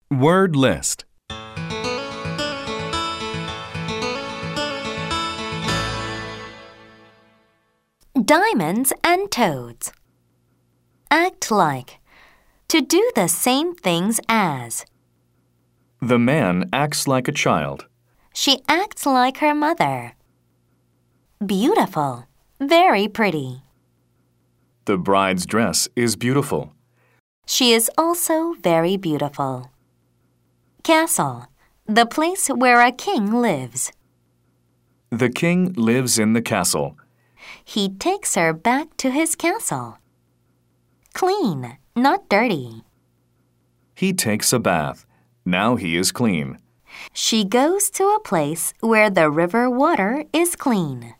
Word list. Diamonds and toads. Act like. To do the same things as. The man acts like a child. She acts like her mother. Beautiful. Very pretty. The bride's dress is beautiful. She is also very beautiful. Castle. The place where a king lives. The king lives in the castle. He takes her back to his castle. Clean, not dirty. He takes a bath. Now he is clean. She goes to a place where the river water is clean.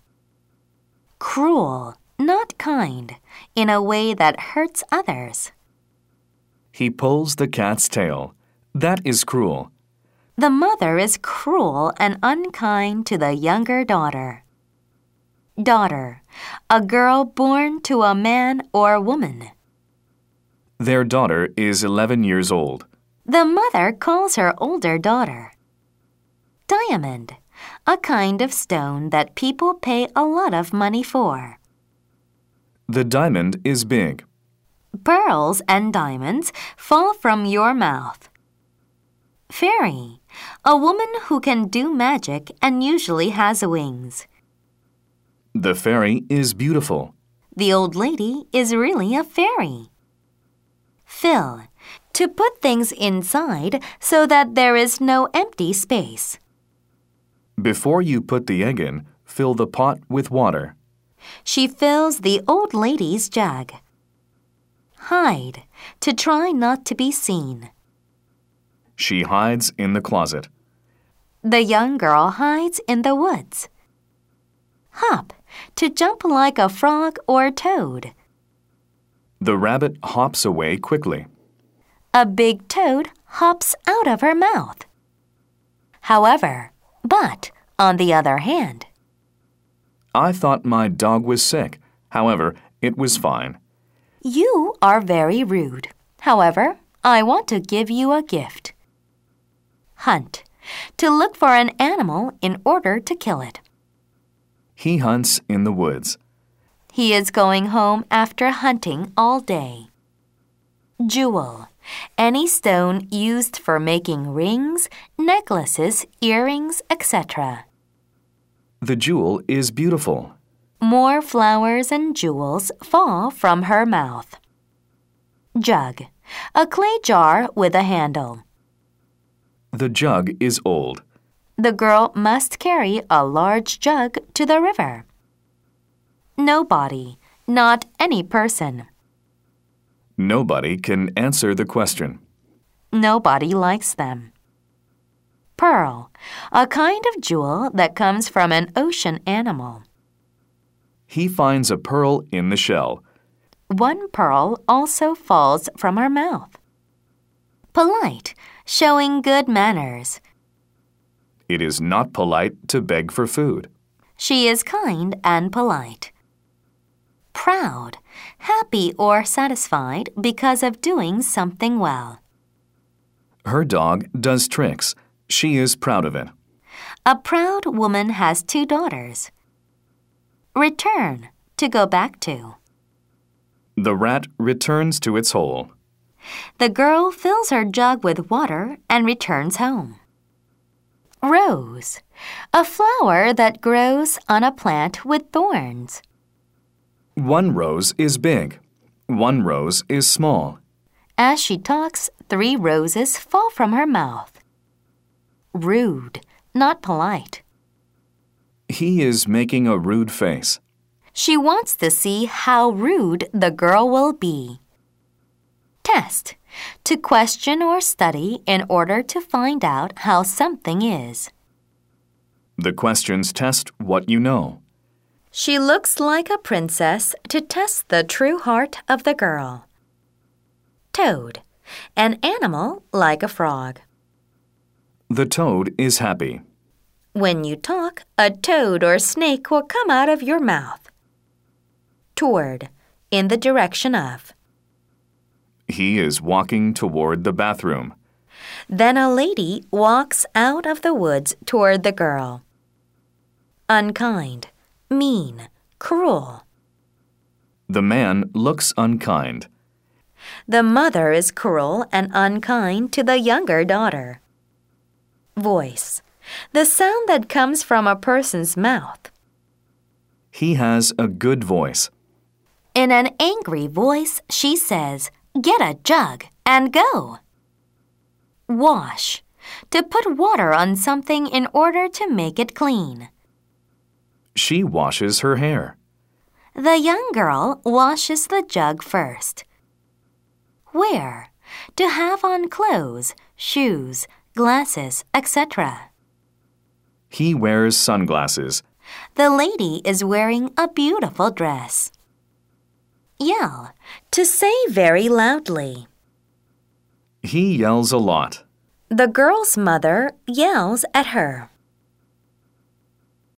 Cruel, not kind, in a way that hurts others. He pulls the cat's tail. That is cruel. The mother is cruel and unkind to the younger daughter. Daughter, a girl born to a man or woman. Their daughter is 11 years old. The mother calls her older daughter. Diamond, a kind of stone that people pay a lot of money for. The diamond is big. Pearls and diamonds fall from your mouth. Fairy, a woman who can do magic and usually has wings. The fairy is beautiful. The old lady is really a fairy. Fill, to put things inside so that there is no empty space. Before you put the egg in, fill the pot with water. She fills the old lady's jug. Hide, to try not to be seen. She hides in the closet. The young girl hides in the woods. Hop, to jump like a frog or toad. The rabbit hops away quickly. A big toad hops out of her mouth. However, but, on the other hand. I thought my dog was sick. However, it was fine. You are very rude. However, I want to give you a gift. Hunt, to look for an animal in order to kill it. He hunts in the woods. He is going home after hunting all day. Jewel, any stone used for making rings, necklaces, earrings, etc. The jewel is beautiful. More flowers and jewels fall from her mouth. Jug, a clay jar with a handle. The jug is old. The girl must carry a large jug to the river. Nobody, not any person. Nobody can answer the question. Nobody likes them. Pearl, a kind of jewel that comes from an ocean animal. He finds a pearl in the shell. One pearl also falls from her mouth. Polite, showing good manners. It is not polite to beg for food. She is kind and polite. Proud, happy or satisfied because of doing something well. Her dog does tricks. She is proud of it. A proud woman has 2 daughters. Return, to go back to. The rat returns to its hole. The girl fills her jug with water and returns home. Rose, a flower that grows on a plant with thorns. One rose is big. One rose is small. As she talks, 3 roses fall from her mouth. Rude, not polite. He is making a rude face. She wants to see how rude the girl will be. Test, to question or study in order to find out how something is. The questions test what you know. She looks like a princess to test the true heart of the girl. Toad, an animal like a frog. The toad is happy. When you talk, a toad or snake will come out of your mouth. Toward, in the direction of. He is walking toward the bathroom. Then a lady walks out of the woods toward the girl. Unkind, mean, cruel. The man looks unkind. The mother is cruel and unkind to the younger daughter. Voice, the sound that comes from a person's mouth. He has a good voice. In an angry voice, she says, "Get a jug and go." Wash, to put water on something in order to make it clean. She washes her hair. The young girl washes the jug first. Wear, to have on clothes, shoes, glasses, etc. He wears sunglasses. The lady is wearing a beautiful dress. Yell, to say very loudly. He yells a lot. The girl's mother yells at her.